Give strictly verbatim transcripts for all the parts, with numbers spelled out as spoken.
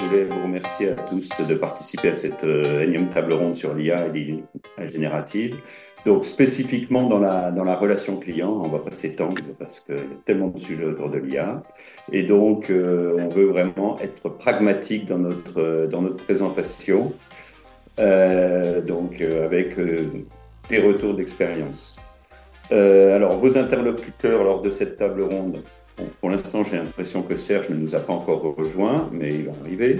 voulais vous remercier à tous de participer à cette euh, énième table ronde sur l'I A et l'I A générative. Donc, spécifiquement dans la, dans la relation client, on ne va pas s'étendre parce qu'il y a tellement de sujets autour de l'I A. Et donc, euh, on veut vraiment être pragmatique dans notre, euh, dans notre présentation, euh, donc euh, avec euh, des retours d'expérience. Euh, alors, vos interlocuteurs lors de cette table ronde, bon, pour l'instant, j'ai l'impression que Serge ne nous a pas encore rejoint, mais il va arriver.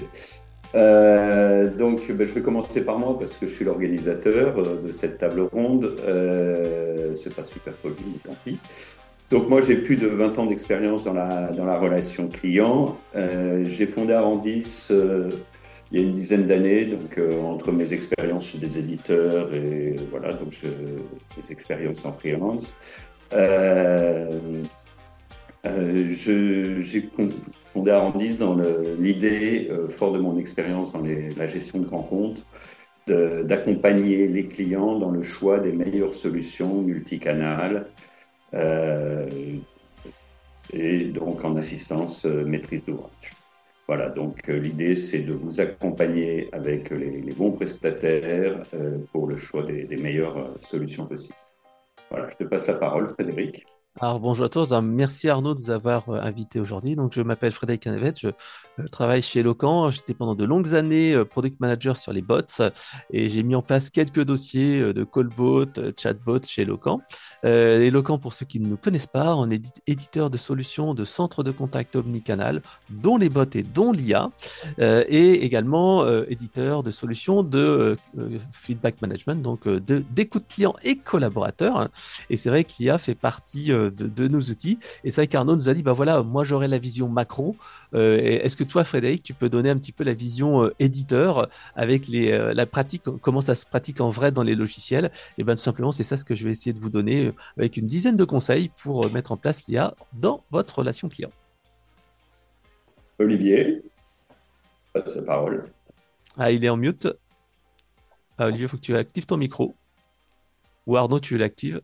Euh, donc, ben, je vais commencer par moi parce que je suis l'organisateur euh, de cette table ronde. Euh, c'est pas super poli, mais tant pis. Donc, moi, j'ai plus de vingt ans d'expérience dans la, dans la relation client. Euh, j'ai fondé Arandis euh, il y a une dizaine d'années, donc euh, entre mes expériences chez des éditeurs et voilà, donc je, des expériences en freelance. Euh, euh, je- j'ai fondé Arandis dans le- l'idée, euh, fort de mon expérience dans les- la gestion de grands comptes, de- d'accompagner les clients dans le choix des meilleures solutions multicanales euh, et donc en assistance euh, maîtrise d'ouvrage. Voilà, donc euh, l'idée c'est de vous accompagner avec les, les bons prestataires euh, pour le choix des, des meilleures euh, solutions possibles. Voilà, je te passe la parole, Frédéric. Alors bonjour à tous. Alors, merci Arnaud de nous avoir euh, invités aujourd'hui. Donc je m'appelle Frédéric Canavet, je, je travaille chez Locan. J'étais pendant de longues années euh, product manager sur les bots et j'ai mis en place quelques dossiers euh, de callbot, euh, chatbot chez Locan. Euh, et Locan, pour ceux qui ne nous connaissent pas, on est édi- éditeur de solutions de centres de contact omnicanal, dont les bots et dont l'I A, euh, et également euh, éditeur de solutions de euh, euh, feedback management, donc euh, de- d'écoute client et collaborateurs. Et c'est vrai que l'I A fait partie euh, de, de nos outils. Et c'est vrai qu'Arnaud nous a dit, bah voilà, moi j'aurais la vision macro. Euh, Est-ce que toi, Frédéric, tu peux donner un petit peu la vision euh, éditeur avec les, euh, la pratique, comment ça se pratique en vrai dans les logiciels? Et bien tout simplement, c'est ça ce que je vais essayer de vous donner euh, avec une dizaine de conseils pour euh, mettre en place l'I A dans votre relation client. Olivier, passe la parole. Ah, il est en mute. Ah, Olivier, il faut que tu actives ton micro. Ou Arnaud, tu l'actives.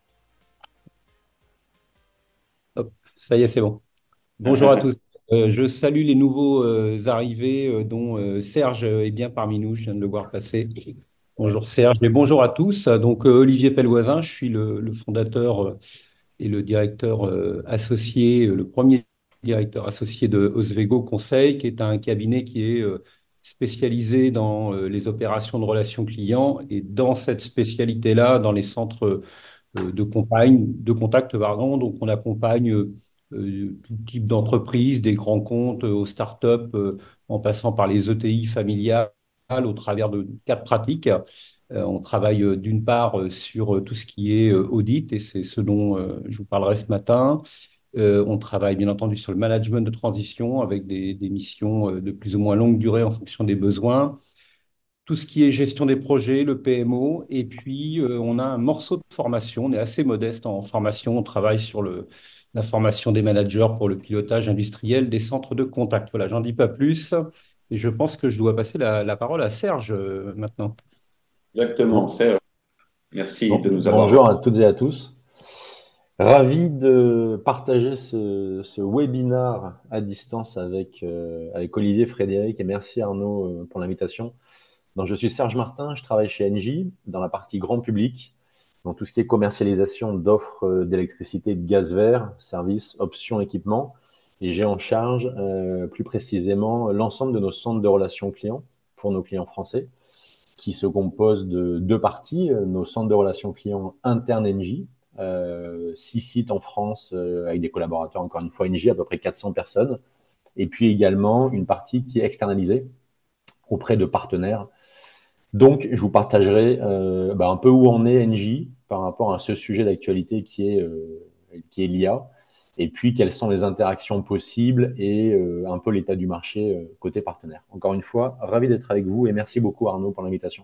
Hop, ça y est, c'est bon. Bonjour à tous. Euh, je salue les nouveaux euh, arrivés, euh, dont euh, Serge est bien parmi nous. Je viens de le voir passer. Bonjour Serge et bonjour à tous. Donc euh, Olivier Pelvoisin, je suis le, le fondateur euh, et le directeur euh, associé, euh, le premier directeur associé de Oswego Conseil, qui est un cabinet qui est euh, spécialisé dans euh, les opérations de relations clients et dans cette spécialité-là, dans les centres euh, de compagne, de contact, pardon. Donc, on accompagne euh, tout type d'entreprises, des grands comptes euh, aux startups, euh, en passant par les E T I familiales au travers de quatre pratiques. Euh, on travaille euh, d'une part euh, sur euh, tout ce qui est euh, audit, et c'est ce dont euh, je vous parlerai ce matin. Euh, on travaille bien entendu sur le management de transition avec des, des missions euh, de plus ou moins longue durée en fonction des besoins, tout ce qui est gestion des projets, le P M O, et puis euh, on a un morceau de formation. On est assez modeste en formation. On travaille sur le, la formation des managers pour le pilotage industriel des centres de contact. Voilà, j'en dis pas plus. Et je pense que je dois passer la, la parole à Serge euh, maintenant. Exactement, Bon- Serge. Merci bon- de nous avoir. bonjour à toutes et à tous. Ravi de partager ce, ce webinar à distance avec, euh, avec Olivier, Frédéric, et merci Arnaud euh, pour l'invitation. Donc, je suis Serge Martin, je travaille chez Engie dans la partie grand public, dans tout ce qui est commercialisation d'offres euh, d'électricité et de gaz vert, services, options, équipements. Et j'ai en charge euh, plus précisément l'ensemble de nos centres de relations clients pour nos clients français, qui se compose de deux parties, euh, nos centres de relations clients internes Engie, euh, six sites en France euh, avec des collaborateurs, encore une fois Engie, à peu près quatre cents personnes, et puis également une partie qui est externalisée auprès de partenaires. Donc, je vous partagerai euh, bah, un peu où en est Engie par rapport à ce sujet d'actualité qui est, euh, qui est l'I A, et puis quelles sont les interactions possibles et euh, un peu l'état du marché euh, côté partenaire. Encore une fois, ravi d'être avec vous et merci beaucoup Arnaud pour l'invitation.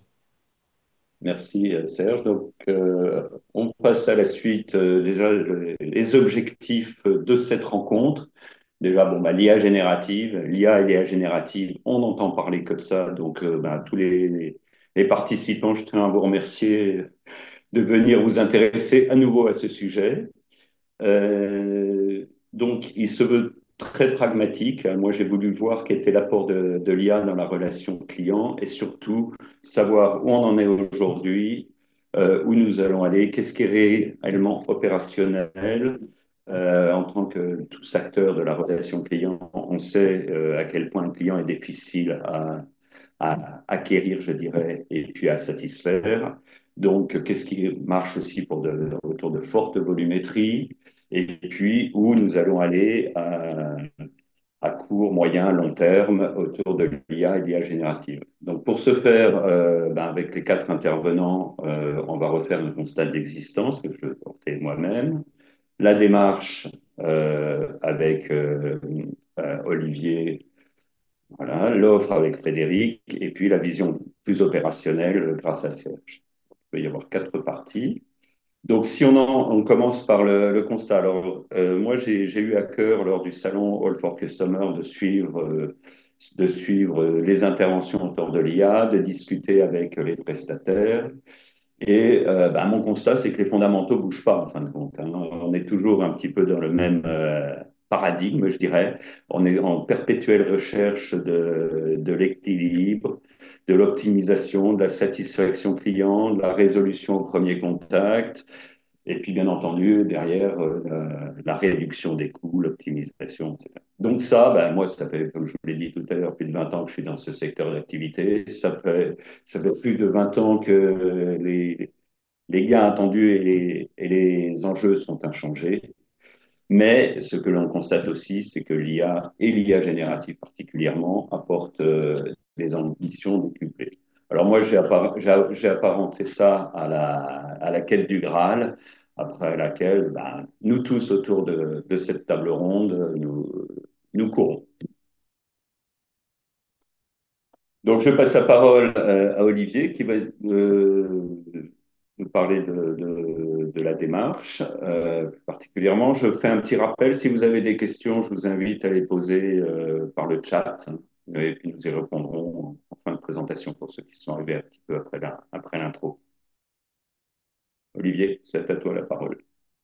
Merci euh, Serge. Donc, euh, on passe à la suite. Euh, déjà, le- les objectifs de cette rencontre. Déjà, bon, bah, l'I A générative, l'I A et l'I A générative, on entend parler que de ça. Donc, euh, bah, tous les, les participants, je tiens à vous remercier de venir vous intéresser à nouveau à ce sujet. Euh, donc, il se veut très pragmatique. Moi, j'ai voulu voir quel était l'apport de, de l'I A dans la relation client et surtout savoir où on en est aujourd'hui, euh, où nous allons aller, qu'est-ce qui est réellement opérationnel. Euh, en tant que tous acteurs de la relation client, on sait euh, à quel point le client est difficile à, à acquérir, je dirais, et puis à satisfaire. Donc, qu'est-ce qui marche aussi pour de, autour de fortes volumétries, et puis où nous allons aller à, à court, moyen, long terme autour de l'I A et de l'I A générative. Donc, pour ce faire, euh, ben, avec les quatre intervenants, euh, on va refaire un constat d'existence que je vais porter moi-même, la démarche euh, avec euh, euh, Olivier, voilà, l'offre avec Frédéric, et puis la vision plus opérationnelle grâce à Serge. Il peut y avoir quatre parties. Donc, si on, en, on commence par le, le constat, alors euh, moi j'ai j'ai eu à cœur lors du salon All for Customer de suivre, euh, de suivre les interventions autour de l'I A, de discuter avec les prestataires. Et euh, bah, mon constat, c'est que les fondamentaux bougent pas en fin de compte, hein. On est toujours un petit peu dans le même euh, paradigme, je dirais. On est en perpétuelle recherche de, de l'équilibre, de l'optimisation, de la satisfaction client, de la résolution au premier contact, et puis, bien entendu, derrière, euh, la, la réduction des coûts, l'optimisation, et cetera. Donc ça, ben, moi, ça fait, comme je vous l'ai dit tout à l'heure, plus de vingt ans que je suis dans ce secteur d'activité. Ça fait, ça fait plus de vingt ans que les, les gains attendus et les, et les enjeux sont inchangés. Mais ce que l'on constate aussi, c'est que l'I A, et l'I A générative particulièrement, apportent euh, des ambitions décuplées. Alors moi, j'ai appar j'ai apparenté ça à la, à la quête du Graal, après laquelle ben, nous tous autour de, de cette table ronde, nous, nous courons. Donc je passe la parole euh, à Olivier qui va euh, nous parler de, de, de la démarche. Euh, particulièrement, je fais un petit rappel. Si vous avez des questions, je vous invite à les poser euh, par le chat et puis nous y répondrons en fin de présentation pour ceux qui sont arrivés un petit peu après la, après l'intro. Olivier, c'est à toi la parole.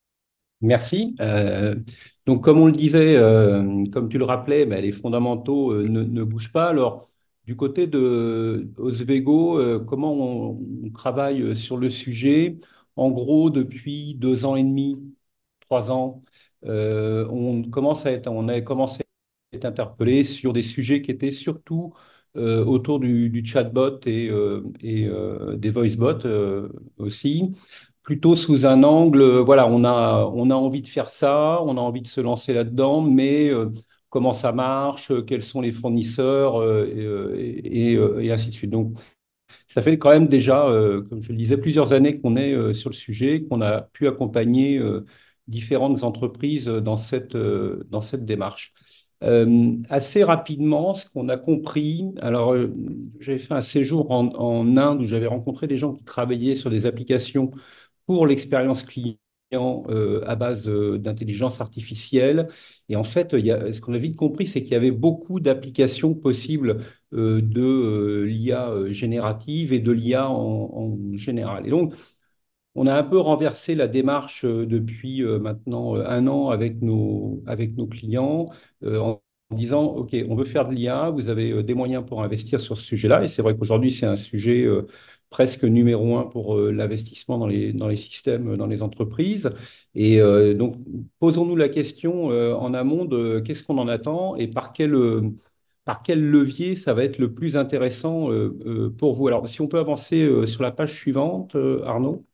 Merci. Euh, donc, comme on le disait, euh, comme tu le rappelais, ben, les fondamentaux euh, ne, ne bougent pas. Alors, du côté de Oswego, euh, comment on, on travaille sur le sujet? En gros, depuis deux ans et demi, trois ans, euh, on commence à être, on avait commencé à être interpellé sur des sujets qui étaient surtout euh, autour du, du chatbot et, euh, et euh, des voicebots euh, aussi plutôt sous un angle, euh, voilà, on a, on a envie de faire ça, on a envie de se lancer là-dedans, mais euh, comment ça marche, euh, quels sont les fournisseurs, euh, et, euh, et, euh, et ainsi de suite. Donc, ça fait quand même déjà, euh, comme je le disais, plusieurs années qu'on est euh, sur le sujet, qu'on a pu accompagner euh, différentes entreprises dans cette, euh, dans cette démarche. Euh, assez rapidement, ce qu'on a compris, alors euh, j'avais fait un séjour en, en Inde où j'avais rencontré des gens qui travaillaient sur des applications pour l'expérience client euh, à base euh, d'intelligence artificielle. Et en fait, il y a, ce qu'on a vite compris, c'est qu'il y avait beaucoup d'applications possibles euh, de euh, l'I A euh, générative et de l'I A en, en général. Et donc, on a un peu renversé la démarche euh, depuis euh, maintenant euh, un an avec nos, avec nos clients euh, en disant, OK, on veut faire de l'I A, vous avez euh, des moyens pour investir sur ce sujet-là. Et c'est vrai qu'aujourd'hui, c'est un sujet euh, presque numéro un pour euh, l'investissement dans les, dans les systèmes, euh, dans les entreprises. Et euh, donc, posons-nous la question euh, en amont de qu'est-ce qu'on en attend et par quel, euh, par quel levier ça va être le plus intéressant euh, euh, pour vous. Alors, si on peut avancer euh, sur la page suivante, euh, Arnaud.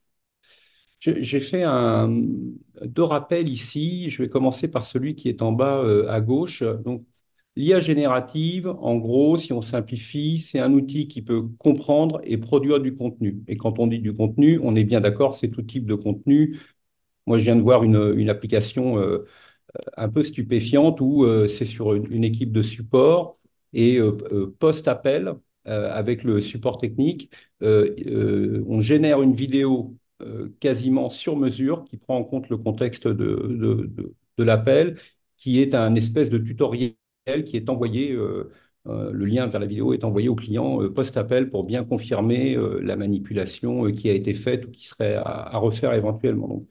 Je- J'ai fait un, deux rappels ici. Je vais commencer par celui qui est en bas euh, à gauche. Donc, l'I A générative, en gros, si on simplifie, c'est un outil qui peut comprendre et produire du contenu. Et quand on dit du contenu, on est bien d'accord, c'est tout type de contenu. Moi, je viens de voir une, une application euh, un peu stupéfiante où euh, c'est sur une, une équipe de support et euh, euh, post-appel euh, avec le support technique, euh, euh, on génère une vidéo euh, quasiment sur mesure qui prend en compte le contexte de, de, de, de l'appel, qui est un espèce de tutoriel qui est envoyé. Euh, euh, le lien vers la vidéo est envoyé au client euh, post-appel pour bien confirmer euh, la manipulation euh, qui a été faite ou qui serait à, à refaire éventuellement. Donc,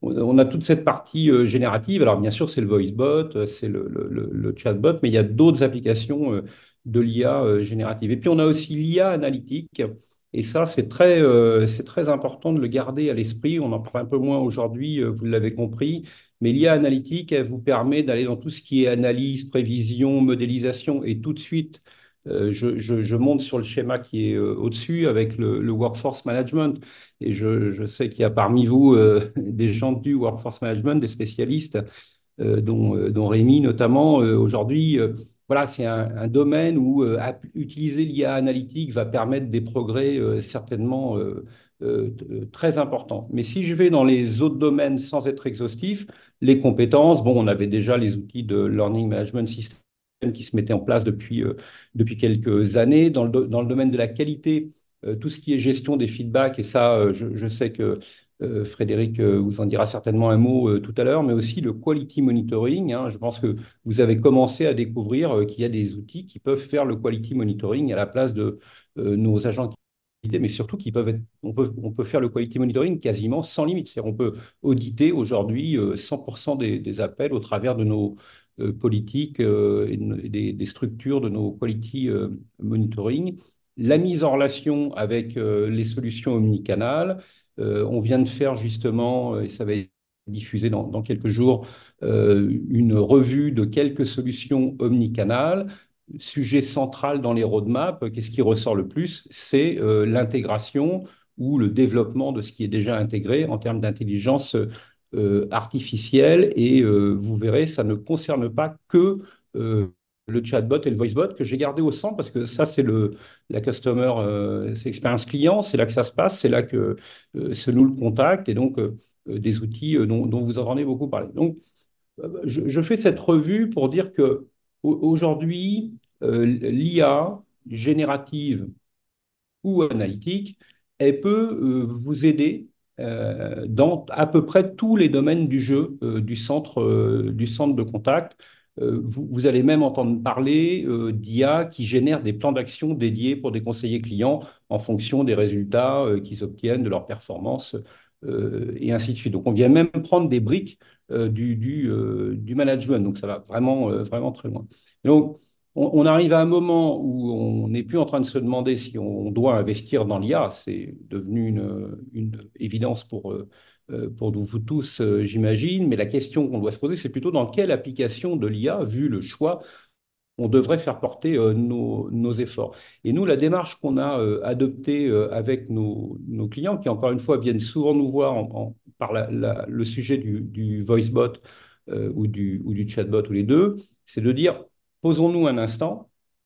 on, on a toute cette partie euh, générative. Alors, bien sûr, c'est le voicebot, euh, c'est le, le, le- le chatbot, mais il y a d'autres applications euh, de l'I A euh, générative. Et puis, on a aussi l'I A analytique. Et ça, c'est très, euh, c'est très important de le garder à l'esprit. On en parle un peu moins aujourd'hui, euh, vous l'avez compris. Mais l'I A analytique, elle vous permet d'aller dans tout ce qui est analyse, prévision, modélisation. Et tout de suite, euh, je, je- je monte sur le schéma qui est euh, au-dessus avec le, le workforce management. Et je, je sais qu'il y a parmi vous euh, des gens du workforce management, des spécialistes, euh, dont, euh, dont Rémi notamment. Euh, aujourd'hui, euh, voilà, c'est un, un domaine où euh, app- utiliser l'I A analytique va permettre des progrès euh, certainement euh, euh, t- très importants. Mais si je vais dans les autres domaines sans être exhaustif, les compétences, bon, on avait déjà les outils de Learning Management System qui se mettaient en place depuis, euh, depuis quelques années. Dans le, do- dans le domaine de la qualité, euh, tout ce qui est gestion des feedbacks, et ça, euh, je, je sais que euh, Frédéric euh, vous en dira certainement un mot euh, tout à l'heure, mais aussi le quality monitoring, hein. Je pense que vous avez commencé à découvrir euh, qu'il y a des outils qui peuvent faire le quality monitoring à la place de euh, nos agents de qualité, mais surtout qui peuvent être, on peut, on peut faire le quality monitoring quasiment sans limite. C'est-à-dire on peut auditer aujourd'hui euh, cent pour cent des, des appels au travers de nos euh, politiques euh, et, de- et des, des structures de nos quality euh, monitoring. La mise en relation avec euh, les solutions omnicanales. Euh, on vient de faire justement, euh, et ça va être diffusé dans, dans quelques jours, euh, une revue de quelques solutions omnicanales. Sujet central dans les roadmaps, qu'est-ce qui ressort le plus? C'est euh, l'intégration ou le développement de ce qui est déjà intégré en termes d'intelligence euh, artificielle. Et euh, vous verrez, ça ne concerne pas que euh, le chatbot et le voicebot que j'ai gardé au centre parce que ça, c'est le, la customer, euh, c'est l'expérience client, c'est là que ça se passe, c'est là que euh, se noue le contact et donc euh, euh, des outils euh, dont, dont vous entendez beaucoup parler. Donc, euh, je, je fais cette revue pour dire que au- aujourd'hui, euh, l'I A générative ou analytique, elle peut euh, vous aider euh, dans à peu près tous les domaines du jeu euh, du centre, euh, du centre de contact. Euh, vous, vous allez même entendre parler euh, d'I A qui génère des plans d'action dédiés pour des conseillers clients en fonction des résultats euh, qu'ils obtiennent de leur performance euh, et ainsi de suite. Donc, on vient même prendre des briques euh, du, du, euh, du management. Donc, ça va vraiment, euh, vraiment très loin. Donc, on, on arrive à un moment où on n'est plus en train de se demander si on doit investir dans l'I A. C'est devenu une, une évidence pour, euh, euh, pour vous tous, euh, j'imagine. Mais la question qu'on doit se poser, c'est plutôt dans quelle application de l'I A, vu le choix, on devrait faire porter euh, nos, nos efforts. Et nous, la démarche qu'on a euh, adoptée euh, avec nos, nos clients, qui encore une fois viennent souvent nous voir en- en- par la- la- le sujet du, du voicebot euh, ou du, ou du chatbot ou les deux, c'est de dire, posons-nous un instant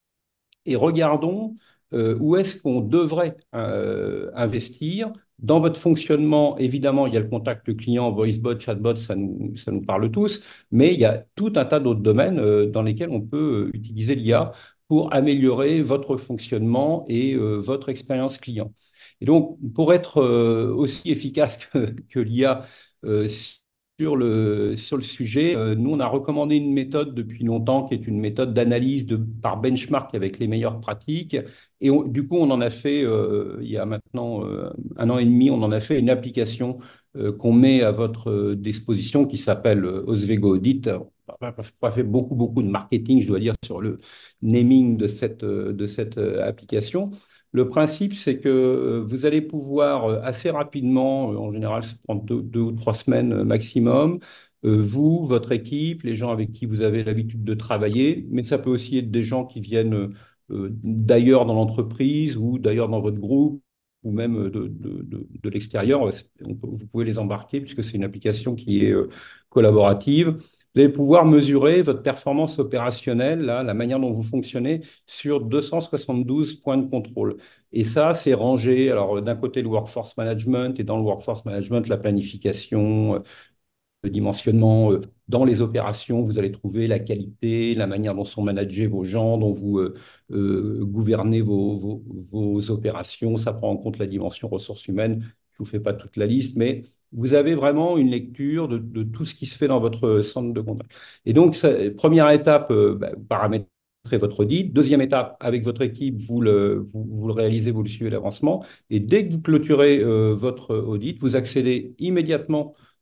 et regardons euh, où est-ce qu'on devrait euh, investir. Dans votre fonctionnement, évidemment, il y a le contact client, voicebot, chatbot, ça nous, ça nous parle tous, mais il y a tout un tas d'autres domaines euh, dans lesquels on peut euh, utiliser l'I A pour améliorer votre fonctionnement et euh, votre expérience client. Et donc, pour être euh, aussi efficace que, que l'I A euh, sur le, sur le sujet, euh, nous, on a recommandé une méthode depuis longtemps qui est une méthode d'analyse de, par benchmark avec les meilleures pratiques. Et on- du coup, on en a fait, euh, il y a maintenant euh, un an et demi, on en a fait une application euh, qu'on met à votre euh, disposition qui s'appelle euh, Oswego Audit. On n'a pas fait beaucoup, beaucoup de marketing, je dois dire, sur le naming de cette, euh, de cette euh, application. Le principe, c'est que euh, vous allez pouvoir euh, assez rapidement, euh, en général, ça prend deux, deux ou trois semaines euh, maximum, euh, vous, votre équipe, les gens avec qui vous avez l'habitude de travailler, mais ça peut aussi être des gens qui viennent euh, d'ailleurs dans l'entreprise ou d'ailleurs dans votre groupe ou même de, de, de, de l'extérieur. On peut- Vous pouvez les embarquer puisque c'est une application qui est euh, collaborative. Vous allez pouvoir mesurer votre performance opérationnelle, là, la manière dont vous fonctionnez sur deux cent soixante-douze points de contrôle. Et ça, c'est rangé. Alors, d'un côté, le workforce management et dans le workforce management, la planification, le dimensionnement. euh, Dans les opérations, vous allez trouver la qualité, la manière dont sont managés vos gens, dont vous euh, euh, gouvernez vos, vos, vos opérations. Ça prend en compte la dimension ressources humaines. Je ne vous fais pas toute la liste, mais vous avez vraiment une lecture de, de tout ce qui se fait dans votre centre de contact. Et donc, ça, première étape, euh, bah, vous paramétrez votre audit. Deuxième étape, avec votre équipe, vous le, vous, vous le réalisez, vous le suivez l'avancement. Et dès que vous clôturez euh, votre audit, vous accédez immédiatement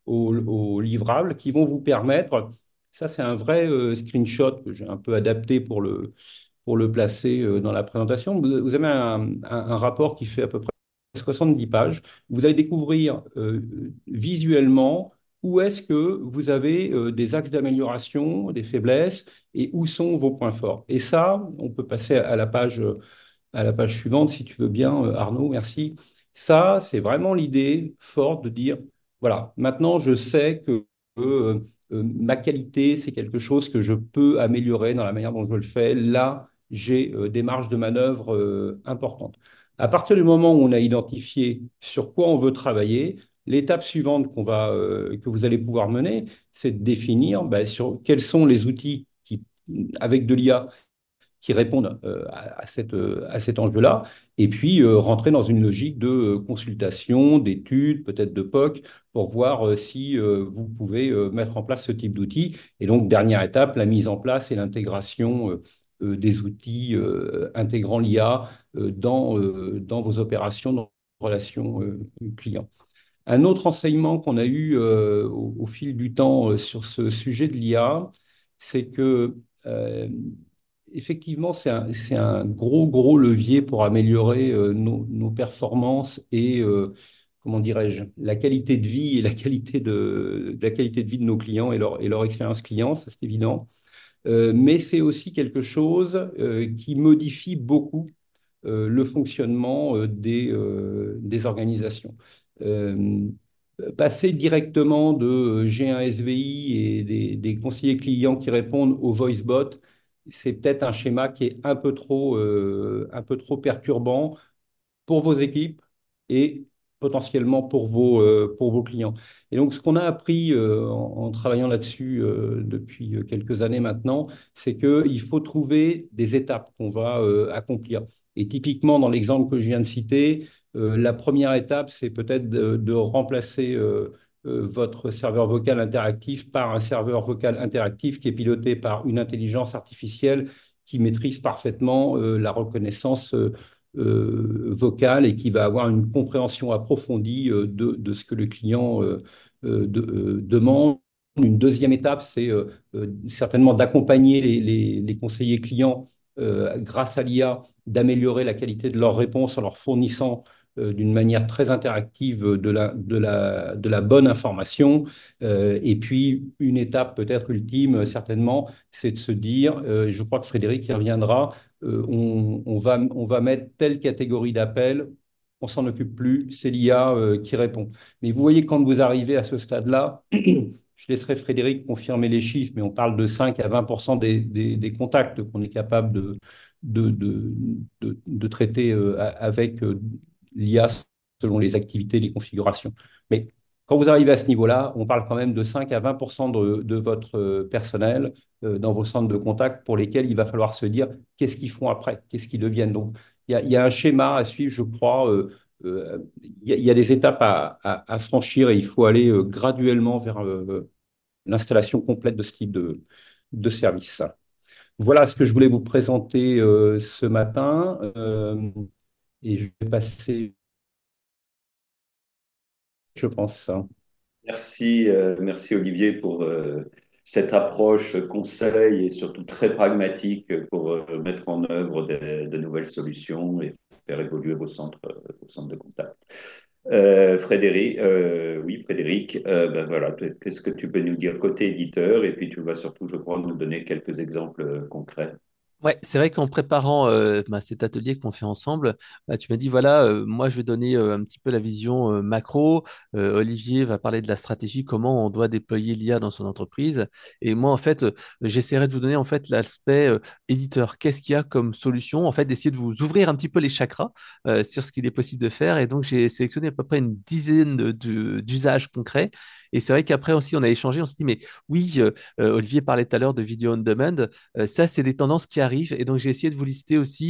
aux, aux livrables qui vont vous permettre, ça c'est un vrai euh, screenshot que j'ai un peu adapté pour le, pour le placer euh, dans la présentation. Vous, vous avez un, un- un rapport qui fait à peu près soixante-dix pages. Vous allez découvrir euh, visuellement où est-ce que vous avez euh, des axes d'amélioration, des faiblesses et où sont vos points forts. Et ça, on peut passer à la page, à la page suivante si tu veux bien, euh, Arnaud, merci. Ça, c'est vraiment l'idée forte de dire, voilà, maintenant je sais que euh, euh, ma qualité, c'est quelque chose que je peux améliorer dans la manière dont je le fais. Là, j'ai euh, des marges de manœuvre euh, importantes. À partir du moment où on a identifié sur quoi on veut travailler, l'étape suivante qu'on va, euh, que vous allez pouvoir mener, c'est de définir ben, sur quels sont les outils qui, avec de l'I A, qui répondent euh, à, à, cette, euh, à cet enjeu-là, et puis euh, rentrer dans une logique de euh, consultation, d'études, peut-être de P O C, pour voir euh, si euh, vous pouvez euh, mettre en place ce type d'outils. Et donc, dernière étape, la mise en place et l'intégration euh, euh, des outils euh, intégrant l'I A euh, dans, euh, dans vos opérations, dans vos relations euh, clients. Un autre enseignement qu'on a eu euh, au, au, fil du temps euh, sur ce sujet de l'I A, c'est que euh, effectivement, c'est un, c'est un gros, gros levier pour améliorer euh, nos, nos performances et, euh, comment dirais-je, la qualité de vie et la qualité de, de la qualité de vie de nos clients et leur, et leur expérience client, ça c'est évident. Euh, mais c'est aussi quelque chose euh, qui modifie beaucoup euh, le fonctionnement euh, des, euh, des organisations. Euh, Passer directement de G un S V I et des, des conseillers clients qui répondent au voice bot, c'est peut-être un schéma qui est un peu trop, euh, un peu trop perturbant pour vos équipes et potentiellement pour vos, euh, pour vos clients. Et donc, ce qu'on a appris euh, en, en travaillant là-dessus euh, depuis quelques années maintenant, c'est qu'il faut trouver des étapes qu'on va euh, accomplir. Et typiquement, dans l'exemple que je viens de citer, euh, la première étape, c'est peut-être de, de remplacer euh, euh, votre serveur vocal interactif par un serveur vocal interactif qui est piloté par une intelligence artificielle qui maîtrise parfaitement euh, la reconnaissance euh, euh, vocale et qui va avoir une compréhension approfondie euh, de, de ce que le client euh, euh, de, euh, demande. Une deuxième étape, c'est euh, euh, certainement d'accompagner les, les, les conseillers clients euh, grâce à l'I A, d'améliorer la qualité de leurs réponses en leur fournissant euh, d'une manière très interactive de la, de la, de la bonne information. Euh, et puis, une étape peut-être ultime, certainement, c'est de se dire, euh, je crois que Frédéric y reviendra, euh, on, on, va, on va mettre telle catégorie d'appel, on s'en occupe plus, c'est l'I A euh, qui répond. Mais vous voyez, quand vous arrivez à ce stade-là, je laisserai Frédéric confirmer les chiffres, mais on parle de cinq à vingt pour cent des, des, des contacts qu'on est capable de, de, de, de, de traiter euh, avec euh, l'I A selon les activités, les configurations. Mais quand vous arrivez à ce niveau-là, on parle quand même de cinq à vingt pour cent de, de votre euh, personnel euh, dans vos centres de contact pour lesquels il va falloir se dire qu'est-ce qu'ils font après, qu'est-ce qu'ils deviennent. Donc, il y a, il y a un schéma à suivre, je crois. Euh, euh, il, y a, il y a des étapes à, à, à franchir et il faut aller euh, graduellement vers euh, l'installation complète de ce type de, de service. Voilà ce que je voulais vous présenter euh, ce matin. Euh, et je vais passer, je pense. Merci, euh, merci Olivier pour euh, cette approche conseil et surtout très pragmatique pour euh, mettre en œuvre de, de nouvelles solutions et faire évoluer vos centres, vos centres de contact. Euh, Frédéric, euh, oui Frédéric, euh, ben voilà, qu'est-ce que tu peux nous dire côté éditeur et puis tu vas surtout, je crois, nous donner quelques exemples concrets. Ouais, c'est vrai qu'en préparant euh, bah, cet atelier qu'on fait ensemble, bah, tu m'as dit, voilà, euh, moi je vais donner euh, un petit peu la vision euh, macro, euh, Olivier va parler de la stratégie, comment on doit déployer l'I A dans son entreprise, et moi en fait, euh, j'essaierai de vous donner en fait l'aspect euh, éditeur, qu'est-ce qu'il y a comme solution, en fait, d'essayer de vous ouvrir un petit peu les chakras euh, sur ce qu'il est possible de faire, et donc j'ai sélectionné à peu près une dizaine de- de- d'usages concrets, et c'est vrai qu'après aussi on a échangé, on s'est dit, mais oui, euh, euh, Olivier parlait tout à l'heure de vidéo on demand, euh, ça, c'est des tendances qui arrivent. Et donc, j'ai essayé de vous lister aussi euh,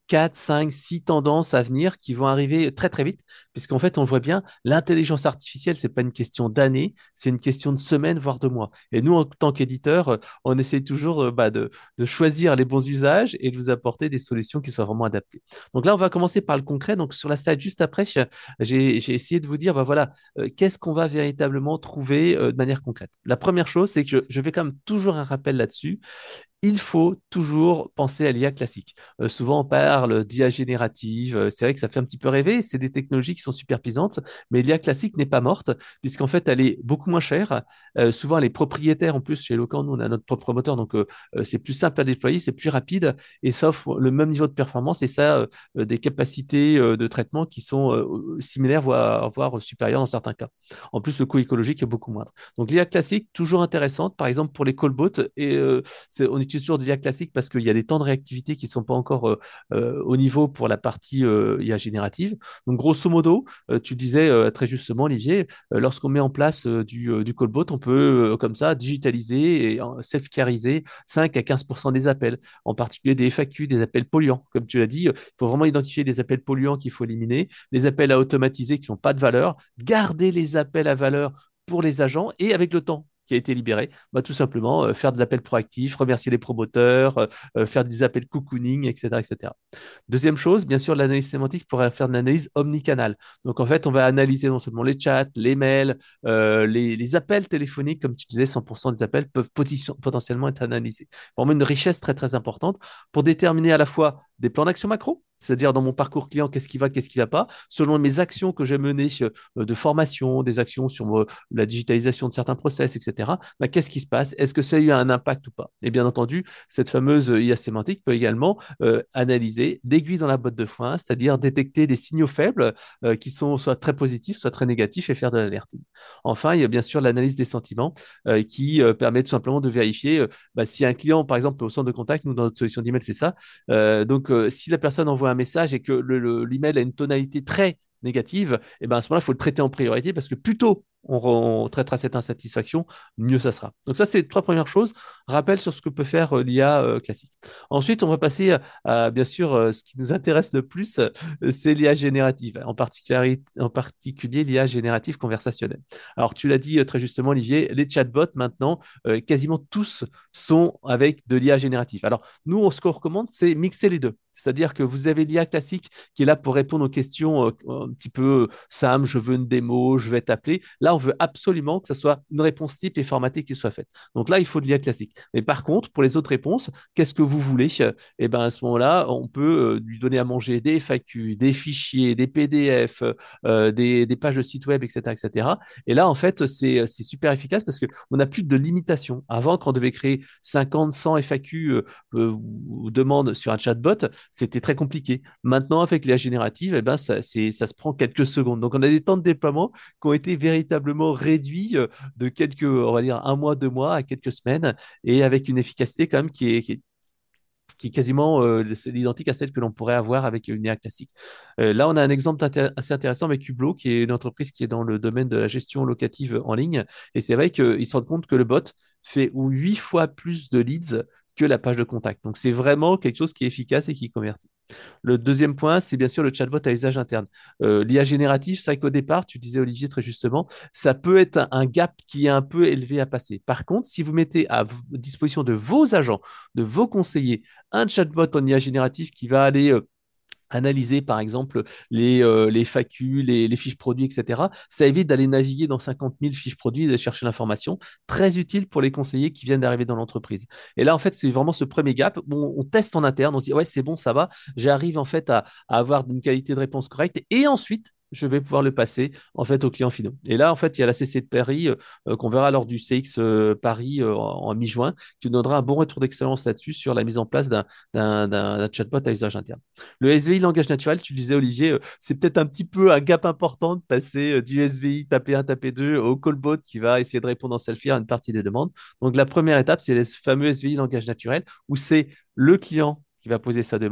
quatre, cinq, six tendances à venir qui vont arriver très très vite, puisqu'en fait, on le voit bien, l'intelligence artificielle, c'est pas une question d'années, c'est une question de semaines, voire de mois. Et nous, en tant qu'éditeurs, on essaie toujours bah, de, de choisir les bons usages et de vous apporter des solutions qui soient vraiment adaptées. Donc là, on va commencer par le concret. Donc sur la slide juste après, j'ai, j'ai essayé de vous dire, bah voilà, euh, qu'est-ce qu'on va véritablement trouver euh, de manière concrète. La première chose, c'est que je, je vais quand même toujours un rappel là-dessus. Il faut toujours penser à l'I A classique. Euh, souvent, on parle d'I A générative. Euh, c'est vrai que ça fait un petit peu rêver. C'est des technologies qui sont super puissantes, mais l'I A classique n'est pas morte, puisqu'en fait, elle est beaucoup moins chère. Euh, souvent, elle est propriétaire. En plus, chez Locan, nous, on a notre propre moteur, donc euh, euh, c'est plus simple à déployer, c'est plus rapide et ça offre le même niveau de performance et ça, euh, des capacités euh, de traitement qui sont euh, similaires, voire, voire supérieures dans certains cas. En plus, le coût écologique est beaucoup moindre. Donc, l'I A classique, toujours intéressante, par exemple, pour les callbots. Et euh, c'est, on utilise toujours de l'I A classique parce qu'il y a des temps de réactivité qui ne sont pas encore euh, euh, au niveau pour la partie euh, I A générative. Donc, grosso modo, euh, tu disais euh, très justement, Olivier, euh, lorsqu'on met en place euh, du, euh, du callbot, on peut, euh, comme ça, digitaliser et euh, self-cariser cinq à quinze pour cent des appels, en particulier des F A Q, des appels polluants. Comme tu l'as dit, il faut vraiment identifier les appels polluants qu'il faut éliminer, les appels à automatiser qui n'ont pas de valeur, garder les appels à valeur pour les agents et avec le temps qui a été libéré, bah, tout simplement euh, faire de l'appel proactif, remercier les promoteurs, euh, euh, faire des appels cocooning, et cetera, et cetera. Deuxième chose, bien sûr, l'analyse sémantique pourrait faire de l'analyse omnicanal. Donc, en fait, on va analyser non seulement les chats, les mails, euh, les, les appels téléphoniques, comme tu disais, cent pour cent des appels peuvent potentiellement être analysés. Vraiment une richesse très, très importante pour déterminer à la fois des plans d'action macro, c'est-à-dire dans mon parcours client, qu'est-ce qui va, qu'est-ce qui ne va pas, selon mes actions que j'ai menées euh, de formation, des actions sur euh, la digitalisation de certains process, et cetera. Bah, qu'est-ce qui se passe? Est-ce que ça a eu un impact ou pas? Et bien entendu, cette fameuse I A sémantique peut également euh, analyser l'aiguille dans la botte de foin, c'est-à-dire détecter des signaux faibles euh, qui sont soit très positifs, soit très négatifs et faire de l'alerting. Enfin, il y a bien sûr l'analyse des sentiments euh, qui euh, permet tout simplement de vérifier euh, bah, si un client, par exemple, au centre de contact, nous dans notre solution d'email, c'est ça. Euh, donc, euh, si la personne envoie un message et que le, le, l'email a une tonalité très négative, et ben à ce moment-là, il faut le traiter en priorité parce que plus tôt on, on traitera cette insatisfaction, mieux ça sera. Donc ça, c'est les trois premières choses. Rappel sur ce que peut faire euh, l'I A euh, classique. Ensuite, on va passer à, à bien sûr, euh, ce qui nous intéresse le plus, euh, c'est l'I A générative, en particulier, en particulier l'I A générative conversationnelle. Alors, tu l'as dit euh, très justement, Olivier, les chatbots, maintenant, euh, quasiment tous sont avec de l'I A générative. Alors, nous, on, ce qu'on recommande, c'est mixer les deux. C'est-à-dire que vous avez l'I A classique qui est là pour répondre aux questions euh, un petit peu euh, Sam, je veux une démo, je vais t'appeler. Là, on veut absolument que ce soit une réponse type et formatée qui soit faite. Donc là, il faut de l'I A classique. Mais par contre, pour les autres réponses, qu'est-ce que vous voulez? Et ben à ce moment-là, on peut euh, lui donner à manger des F A Q, des fichiers, des P D F, euh, des, des pages de site web, et cetera, et cetera. Et là, en fait, c'est c'est super efficace parce que on n'a plus de limitation. Avant, quand on devait créer cinquante, cent F A Q euh, euh, ou demandes sur un chatbot, c'était très compliqué. Maintenant, avec l'I A générative, eh ben, ça, c'est, ça se prend quelques secondes. Donc, on a des temps de déploiement qui ont été véritablement réduits euh, de quelques, on va dire, un mois, deux mois à quelques semaines et avec une efficacité quand même qui est, qui est qui est quasiment euh, l'identique à celle que l'on pourrait avoir avec une I A classique. Euh, là, on a un exemple intér- assez intéressant avec Hublot, qui est une entreprise qui est dans le domaine de la gestion locative en ligne. Et c'est vrai qu'ils se rendent compte que le bot fait huit fois plus de leads que la page de contact. Donc, c'est vraiment quelque chose qui est efficace et qui convertit. Le deuxième point, c'est bien sûr le chatbot à usage interne. Euh, L'I A générative, c'est vrai qu'au départ, tu disais Olivier très justement, ça peut être un, un gap qui est un peu élevé à passer. Par contre, si vous mettez à disposition de vos agents, de vos conseillers, un chatbot en I A générative qui va aller euh, analyser par exemple les, euh, les F A Q, les, les fiches produits, et cetera. Ça évite d'aller naviguer dans cinquante mille fiches produits et de chercher l'information. Très utile pour les conseillers qui viennent d'arriver dans l'entreprise. Et là, en fait, c'est vraiment ce premier gap. Bon, on teste en interne, on se dit, ouais, c'est bon, ça va. J'arrive en fait à, à avoir une qualité de réponse correcte. Et ensuite, je vais pouvoir le passer en fait aux clients finaux. Et là, en fait, il y a la C C de Paris euh, qu'on verra lors du C X euh, Paris euh, en, en mi-juin, qui nous donnera un bon retour d'expérience là-dessus sur la mise en place d'un, d'un, d'un chatbot à usage interne. Le S V I langage naturel, tu disais Olivier, euh, c'est peut-être un petit peu un gap important de passer euh, du S V I taper un, taper deux au callbot qui va essayer de répondre en selfie à une partie des demandes. Donc la première étape, c'est le fameux S V I langage naturel où c'est le client qui va poser sa demande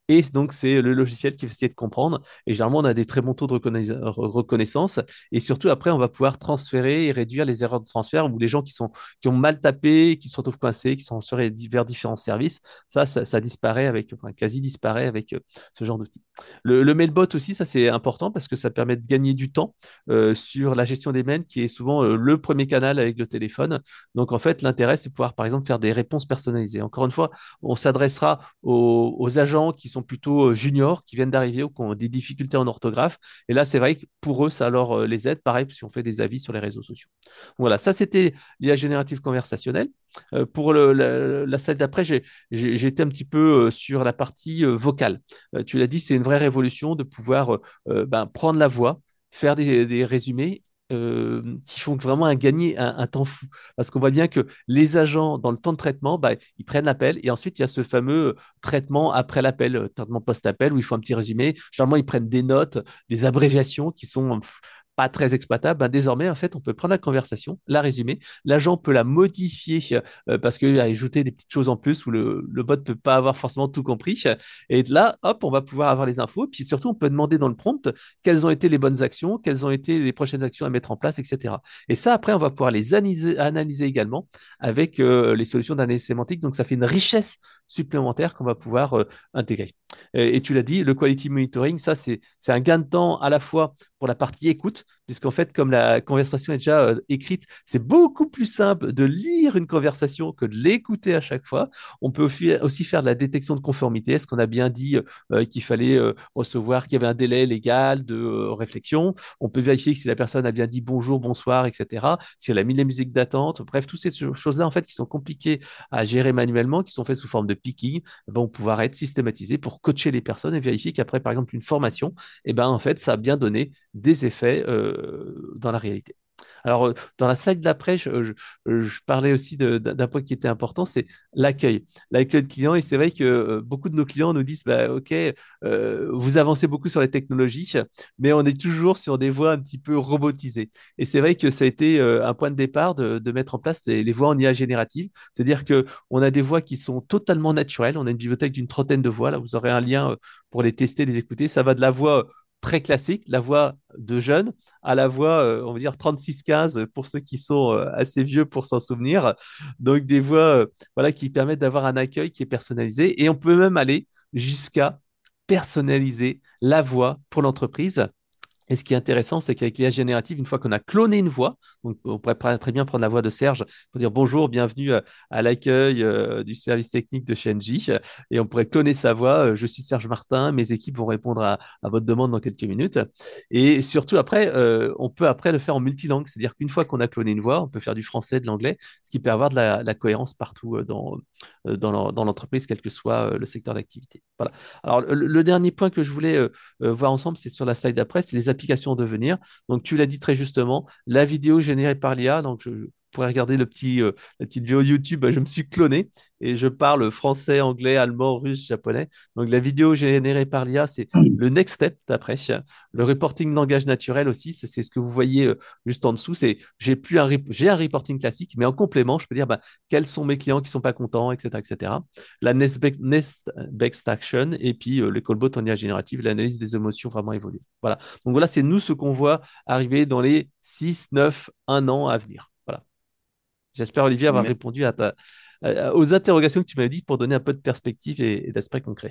Et donc, c'est le logiciel qui va essayer de comprendre. Et généralement, on a des très bons taux de reconnais- reconnaissance. Et surtout, après, on va pouvoir transférer et réduire les erreurs de transfert ou les gens qui sont, qui ont mal tapé, qui se retrouvent coincés, qui sont sur les divers différents services. Ça, ça, ça disparaît avec, enfin, quasi disparaît avec euh, ce genre d'outil. Le, le mailbot aussi, ça, c'est important parce que ça permet de gagner du temps euh, sur la gestion des mails, qui est souvent euh, le premier canal avec le téléphone. Donc, en fait, l'intérêt, c'est de pouvoir, par exemple, faire des réponses personnalisées. Encore une fois, on s'adressera aux, aux agents qui sont plutôt euh, juniors, qui viennent d'arriver ou qui ont des difficultés en orthographe. Et là, c'est vrai que pour eux, ça leur euh, les aide. Pareil, si on fait des avis sur les réseaux sociaux. Voilà, ça, c'était l'I A générative conversationnelle. Euh, pour le, la, la slide d'après, j'ai, j'ai, j'ai été un petit peu euh, sur la partie euh, vocale. Euh, tu l'as dit, c'est une vraie révolution de pouvoir euh, ben, prendre la voix, faire des, des résumés euh, qui font vraiment un gagner un, un temps fou. Parce qu'on voit bien que les agents, dans le temps de traitement, bah, ils prennent l'appel et ensuite il y a ce fameux euh, traitement après l'appel, euh, traitement post-appel, où il faut un petit résumé. Généralement, ils prennent des notes, des abréviations qui sont pff, pas très exploitables. Ben, désormais, en fait, on peut prendre la conversation, la résumer. L'agent peut la modifier euh, parce qu'il a ajouté des petites choses en plus où le, le bot ne peut pas avoir forcément tout compris. Et là, hop, on va pouvoir avoir les infos. Puis surtout, on peut demander dans le prompt quelles ont été les bonnes actions, quelles ont été les prochaines actions à mettre en place, et cetera. Et ça, après, on va pouvoir les analyser, analyser également avec euh, les solutions d'analyse sémantique. Donc, ça fait une richesse supplémentaire qu'on va pouvoir euh, intégrer. Et, et tu l'as dit, le quality monitoring, ça, c'est c'est un gain de temps à la fois pour la partie écoute, puisqu'en fait, comme la conversation est déjà euh, écrite, c'est beaucoup plus simple de lire une conversation que de l'écouter à chaque fois. On peut aussi faire de la détection de conformité. Est-ce qu'on a bien dit euh, qu'il fallait euh, recevoir, qu'il y avait un délai légal de euh, réflexion? On peut vérifier si la personne a bien dit bonjour, bonsoir, et cetera. Si elle a mis les musiques d'attente. Bref, toutes ces choses-là, en fait, qui sont compliquées à gérer manuellement, qui sont faites sous forme de picking, vont pouvoir être systématisées pour coacher les personnes et vérifier qu'après, par exemple, une formation, eh ben, en fait, ça a bien donné des effets euh, dans la réalité. Alors, euh, dans la slide d'après, je, je, je parlais aussi de- d'un point qui était important, c'est l'accueil. L'accueil client, et c'est vrai que euh, beaucoup de nos clients nous disent, bah, OK, euh, vous avancez beaucoup sur les technologies, mais on est toujours sur des voies un petit peu robotisées. Et c'est vrai que ça a été euh, un point de départ de, de mettre en place les, les voies en I A générative. C'est-à-dire que on a des voix qui sont totalement naturelles. On a une bibliothèque d'une trentaine de voix. Là, vous aurez un lien euh, pour les tester, les écouter. Ça va de la voix très classique, la voix de jeune, à la voix, euh, on va dire trente-six quinze pour ceux qui sont euh, assez vieux pour s'en souvenir. Donc des voix euh, voilà, qui permettent d'avoir un accueil qui est personnalisé. Et on peut même aller jusqu'à personnaliser la voix pour l'entreprise. Et ce qui est intéressant, c'est qu'avec l'I A générative, une fois qu'on a cloné une voix, donc on pourrait très bien prendre la voix de Serge pour dire bonjour, bienvenue à, à l'accueil euh, du service technique de chez Engie, et on pourrait cloner sa voix. euh, Je suis Serge Martin, mes équipes vont répondre à, à votre demande dans quelques minutes. Et surtout après, euh, on peut après le faire en multilangue, c'est-à-dire qu'une fois qu'on a cloné une voix, on peut faire du français, de l'anglais, ce qui peut avoir de la, la cohérence partout euh, dans, euh, dans l'en- dans l'entreprise, quel que soit euh, le secteur d'activité. Voilà. Alors le, le dernier point que je voulais euh, euh, voir ensemble, c'est sur la slide d'après, c'est les applications de venir. Donc, tu l'as dit très justement, la vidéo générée par l'I A. Donc, je, je pourrais regarder le petit, euh, la petite vidéo YouTube. Je me suis cloné et je parle français, anglais, allemand, russe, japonais. Donc, la vidéo générée par l'I A, c'est le next step d'après. Le reporting langage naturel aussi, c'est c'est ce que vous voyez euh, juste en dessous. C'est j'ai plus un, rep- j'ai un reporting classique, mais en complément, je peux dire bah, quels sont mes clients qui sont pas contents, et cetera, et cetera. La next, be- next best action et puis euh, les callbots en I A générative, l'analyse des émotions vraiment évoluées. Voilà. Donc voilà, c'est nous ce qu'on voit arriver dans les six, neuf, un an à venir. Voilà. J'espère, Olivier, avoir Mais- répondu à ta, à- aux interrogations que tu m'as dit pour donner un peu de perspective et, et d'aspect concret.